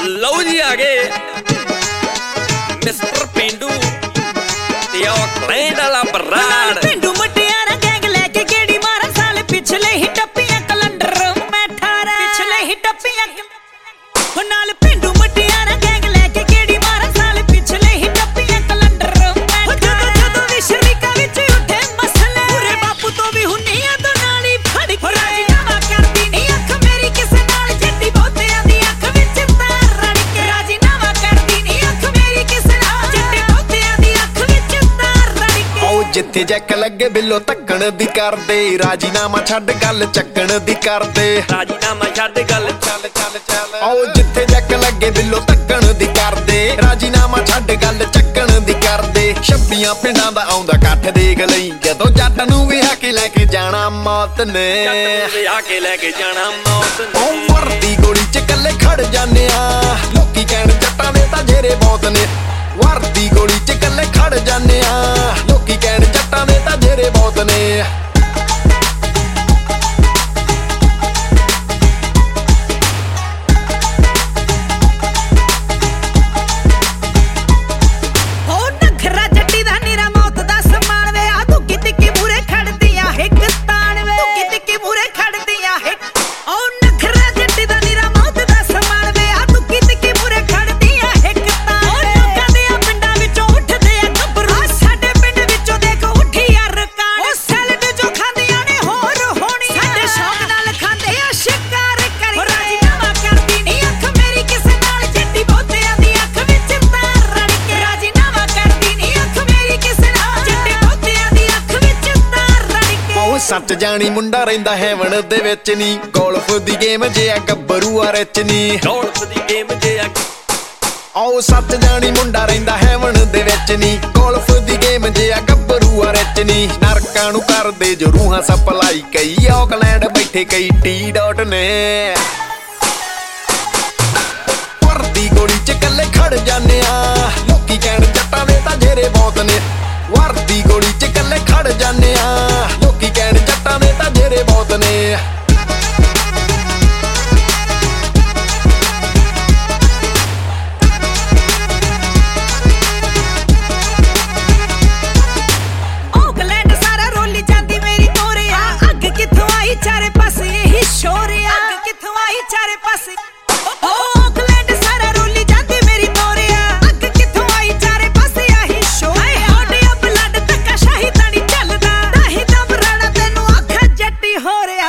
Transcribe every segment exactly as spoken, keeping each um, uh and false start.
ਲਓ ਜੀ ਆ ਗਏ ਮਿਸਟਰ ਪਿੰਡੂ ਤੇ ਆਕਲੈਂਡ ਵਾਲਾ ਬਰਾੜ। ਪਿੰਡੂ ਮੁਟਿਆਰਾ ਗੈਂਗ ਲੈ ਕੇ ਗੇੜੀ ਮਾਰਨ ਸਾਲ ਪਿਛਲੇ ਹੀ ਟੱਪੀਆਂ ਕਲੰਡਰ ਮੈਂ ਅਠਾਰਾਂ ਪਿਛਲੇ ਹੀ ਟੱਪੀਆਂ ਉਹ ਨਾਲ ਪਿੰਡੂ ਮੁਟਿਆਰਾ ਗੈਂਗ ਲੈ ਕੇ ਗੇੜੀ ਮਾਰਨ ਸਾਲ ਪਿਛਲੇ ਹੀ ਟੱਪੀਆਂ ਕਲੰਡਰ ਮੈਂ ਅਠਾਰਾਂ ਜਦੋਂ ਵੀ ਸ਼ਰੀਕਾ ਵਿੱਚ ਉੱਠੇ ਮਸਲੇ ਪੂਰੇ ਬਾਪੂ ਤੋਂ ਵੀ ਹੁੰਨੀਆਂ ਤੋਂ ਨਾਲ ਹੀ ਫੜ ਕੇ ਰਾਜੀਨਾਮਾ ਕਰਦੀ ਨਹੀਂ ਅੱਖ ਮੇਰੀ ਕਿਸੇ ਨਾਲ ਜੱਟੀ ਬਹੁਤਿਆਂ ਦੀ ਅੱਖ ਵਿੱਚ ਤਾਰ ਰੜ ਕੇ ਰਾਜੀਨਾਮਾ ਕਰਦੀ ਨਹੀਂ ਅੱਖ ਮੇਰੀ ਕਿਸੇ ਨਾਲ ਜੱਟੀ ਬਹੁਤਿਆਂ ਦੀ ਅੱਖ ਵਿੱਚ ਤਾਰ ਰੜ ਕੇ ਆਓ ਜਿੱਥੇ ਜੈਕ ਲੱਗੇ ਬਿੱਲੋ ਤੱਕਣ ਦੀ ਕਰਦੇ ਰਾਜੀਨਾਮਾ ਛੱਡ ਗੱਲ ਚੱਕਣ ਦੀ ਕਰਦੇ ਰਾਜੀਨਾਮਾ ਛੱਡ ਗੱਲ ਚੱਲ ਚੱਲ ਚੱਲ ਆਓ ਜਿੱਥੇ ਜੈਕ ਲੱਗੇ ਬਿੱਲੋ ਤੱਕਣ ਦੀ ਕਰਦੇ ਰਾਜੀਨਾਮਾ ਛੱਡ ਗੱਲ ਚੱਕਣ ਦੀ ਕਰਦੇ ਛੱਬੀਆਂ ਪਿੰਡਾਂ ਦਾ ਆਉਂਦਾ ਇਕੱਠ ਦੇਖ ਲਈ ਜਦੋਂ ਜੱਟ ਨੂੰ ਵਿਆਹ ਕੇ ਲੈ ਕੇ ਜਾਣਾ ਮੌਤ ਨੇ ਵਿਆਹ ਕੇ ਲੈ ਕੇ ਜਾਣਾ ਮੌਤ ਨੇ ਉਹ ਵਰਦੀ ਗੋਲੀ ਚ ਇਕੱਲੇ ਖੜ ਜਾਂਦੇ ਆ ਲੋਕੀ ਕਹਿਣ ਜੱਟਾਂ ਦੇ ਤਾਂ ਜੇਰੇ ਬਹੁਤ ਨੇ ਵਰਦੀ ਗੋਲੀ ਚ ਇਕੱਲੇ ਖੜ ਜਾਂਦੇ ਆ ਲੋਕੀ ਕਹਿਣ ਜੱਟਾਂ ਦੇ ਤਾਂ ਜੇਰੇ ਬਹੁਤ ਨੇ ਸੱਚ ਜਾਣੀ ਮੁੰਡਾ ਰਹਿੰਦਾ ਹੈਵਨ ਦੇ ਵਿੱਚ ਨੀ ਗੋਲਫ ਦੀ ਗੇਮ ਜੇ ਆ ਗੱਭਰੂ ਆ ਰਿਚ ਨੀ ਗੋਲਫ ਦੀ ਗੇਮ ਜੇ ਆ ਆਓ ਸੱਚ ਜਾਣੀ ਮੁੰਡਾ ਰਹਿੰਦਾ ਹੈਵਨ ਦੇ ਵਿੱਚ ਨੀ ਗੋਲਫ ਦੀ ਗੇਮ ਜੇ ਆ ਗੱਭਰੂ ਆ ਰਿਚ ਨੀ ਨਰਕਾਂ ਨੂੰ ਕਰਦੇ ਜੋ ਰੂਹਾਂ ਸਪਲਾਈ ਕਈ ਆਕਲੈਂਡ ਬੈਠੇ ਕਈ ਟੀ ਡਾਟ ਨੇ ਵਰਦੀ ਗੋਲੀ ਚ ਇਕੱਲੇ ਖੜ ਜਾਂਦੇ ਆ ਲੋਕੀ ਕਹਿਣ ਜੱਟਾਂ ਦੇ ਤਾਂ ਜੇਰੇ ਬਹੁਤ ਨੇ ਵਰਦੀ ਗੋਲੀ ਚ ਇਕੱਲੇ ਖੜ ਜਾਂਦੇ ਆ ਲੋਕੀ ਕਹਿਣ ਜੱਟਾਂ ਦੇ ਤਾਂ ਜੇਰੇ ਬਹੁਤ ਨੇ ਆਕਲੈਂਡ ਸਾਰਾ ਰੋਲੀ ਜਾਂਦੀ ਮੇਰੀ ਤੋਰਿਆ ਅੱਗ ਕਿੱਥੋਂ ਆਈ ਚਾਰੇ ਪਾਸੇ ਇਹੀ ਸ਼ੋਰਿਆ ਅੱਗ ਕਿੱਥੋਂ ਆਈ ਚਾਰੇ ਪਾਸੇ ਆਕਲੈਂਡ ਸਾਰਾ ਰੋਲੀ ਜਾਂਦੀ ਮੇਰੀ ਤੋਰਿਆ ਅੱਗ ਕਿੱਥੋਂ ਆਈ ਚਾਰੇ ਪਾਸੇ ਆਹੀ ਸ਼ੋਰਿਆ ਹੋਡਿਆ ਬਲੱਡ ਤੱਕਾ ਸ਼ਾਹੀ ਤਾਂ ਨਹੀਂ ਚੱਲਦਾ ਨਹੀਂ ਤਾਂ ਬਰਾੜਾ ਤੈਨੂੰ ਅੱਖ ਜੱਟੀ ਹੋ ਰਿਹਾ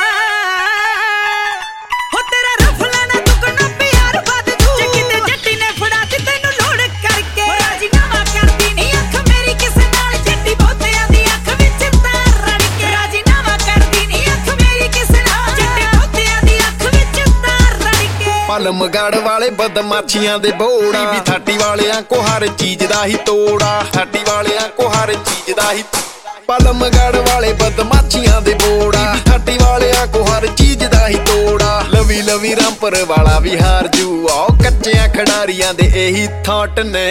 ਹੋ ਤੇਰਾ ਰਫਲਾ ਨਾ ਦੁੱਗਣਾ ਪਿਆਰ ਵੱਧ ਜੂ ਜੇ ਕਿਤੇ ਜੱਟੀ ਨੇ ਫੜਾ ਦਿੱਤੀ ਤੈਨੂੰ ਲੋੜ ਕਰਕੇ ਰਾਜੀਨਾਮਾ ਕਰਦੀ ਨਹੀਂ ਅੱਖ ਮੇਰੀ ਕਿਸੇ ਨਾਲ ਜੱਟੀ ਬਹੁਤਿਆਂ ਦੀ ਅੱਖ ਵਿੱਚ ਤਾਰ ਰੜ ਕੇ ਰਾਜੀਨਾਮਾ ਕਰਦੀ ਨਹੀਂ ਅੱਖ ਮੇਰੀ ਕਿਸੇ ਨਾਲ ਜੱਟੀ ਬਹੁਤਿਆਂ ਦੀ ਅੱਖ ਵਿੱਚ ਤਾਰ ਰੜ ਕੇ ਪਲਮਗੜ ਵਾਲੇ ਬਦਮਾਸ਼ੀਆਂ ਦੇ ਬੋੜਾ ਵੀ ਥਾਟੀ ਵਾਲਿਆਂ ਕੋ ਹਰ ਚੀਜ਼ ਦਾ ਹੀ ਤੋੜਾ ਥਾਟੀ ਵਾਲਿਆਂ ਕੋ ਹਰ ਚੀਜ਼ ਦਾ ਹੀ ਪਲਮਗੜ ਵਾਲੇ ਬਦਮਾਸ਼ੀਆਂ ਦੇ ਬੋੜਾ ਵੀ ਥਾਟੀ ਵਾਲਿਆਂ ਕੋ ਹਰ ਚੀਜ਼ ਦਾ ਹੀ ਤੋੜਾ ਲਵੀ ਲਵੀ ਰਾਮਪੁਰ ਵਾਲਾ ਵੀ ਹਾਰ ਜੂ ਆਓ ਕੱਚਿਆਂ ਖਿਡਾਰੀਆਂ ਦੇ ਇਹੀ ਥਾਟ ਨੇ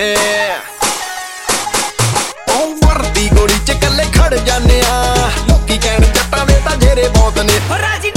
ਉਹ ਵਰਦੀ ਗੋਲੀ ਚ ਇਕੱਲੇ ਖੜ ਜਾਂਦੇ ਆ ਲੋਕੀ ਕਹਿਣ ਜੱਟਾਂ ਦੇ ਤਾਂ ਜੇਰੇ ਬਹੁਤ ਨੇ ਰਾਜੀ